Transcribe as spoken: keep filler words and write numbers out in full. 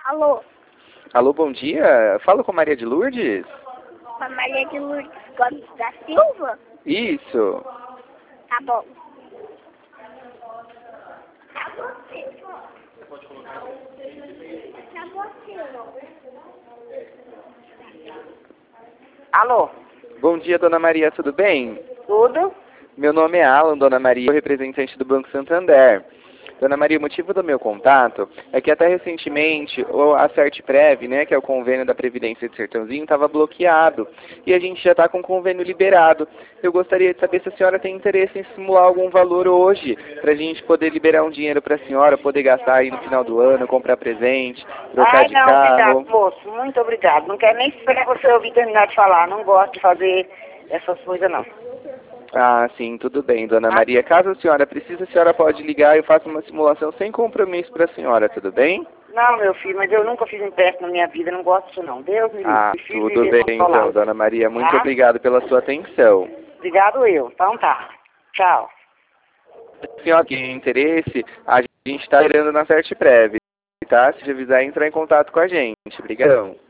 Alô? Alô, bom dia. Falo com Maria de Lourdes? Com a Maria de Lourdes Gomes da Silva? Isso. Tá bom. Alô? Bom dia, dona Maria, tudo bem? Tudo? Meu nome é Alan, dona Maria, sou representante do Banco Santander. Dona Maria, o motivo do meu contato é que até recentemente o a Certprev, né, que é o convênio da Previdência de Sertãozinho, estava bloqueado e a gente já está com o convênio liberado. Eu gostaria de saber se a senhora tem interesse em simular algum valor hoje, para a gente poder liberar um dinheiro para a senhora, poder gastar aí no final do ano, comprar presente, trocar Ai, de não, carro. obrigado, moço. Muito obrigado. Não quero nem esperar você ouvir terminar de falar. Não gosto de fazer essas coisas, não. Ah, sim, tudo bem, dona Ah. Maria. Caso a senhora precise, a senhora pode ligar e eu faço uma simulação sem compromisso para a senhora, tudo bem? Não, meu filho, mas eu nunca fiz empréstimo na minha vida. Não gosto disso, não. Deus me livre. Ah, Prefiro tudo viver bem controlado. então, dona Maria. Muito Tá? obrigado pela sua atenção. Obrigado eu. Então tá. Tchau. Se a senhora tem interesse, a gente está esperando na Certprev, tá? Se avisar, entrar em contato com a gente. Obrigadão.